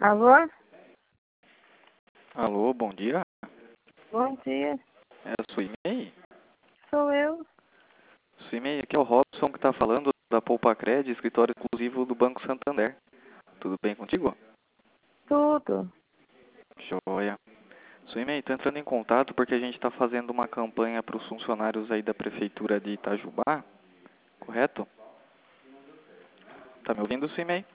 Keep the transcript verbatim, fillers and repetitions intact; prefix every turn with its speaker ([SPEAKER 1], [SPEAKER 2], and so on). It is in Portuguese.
[SPEAKER 1] Alô?
[SPEAKER 2] Alô, bom dia.
[SPEAKER 1] Bom dia.
[SPEAKER 2] É a sua e-mail?
[SPEAKER 1] Sou eu.
[SPEAKER 2] Sua e-mail aqui é o Robson que está falando da Poupa Cred, escritório exclusivo do Banco Santander. Tudo bem contigo?
[SPEAKER 1] Tudo.
[SPEAKER 2] Joia. Sua e-mail, estou entrando em contato porque a gente está fazendo uma campanha para os funcionários aí da Prefeitura de Itajubá, correto? Tá me ouvindo, sua e-mail?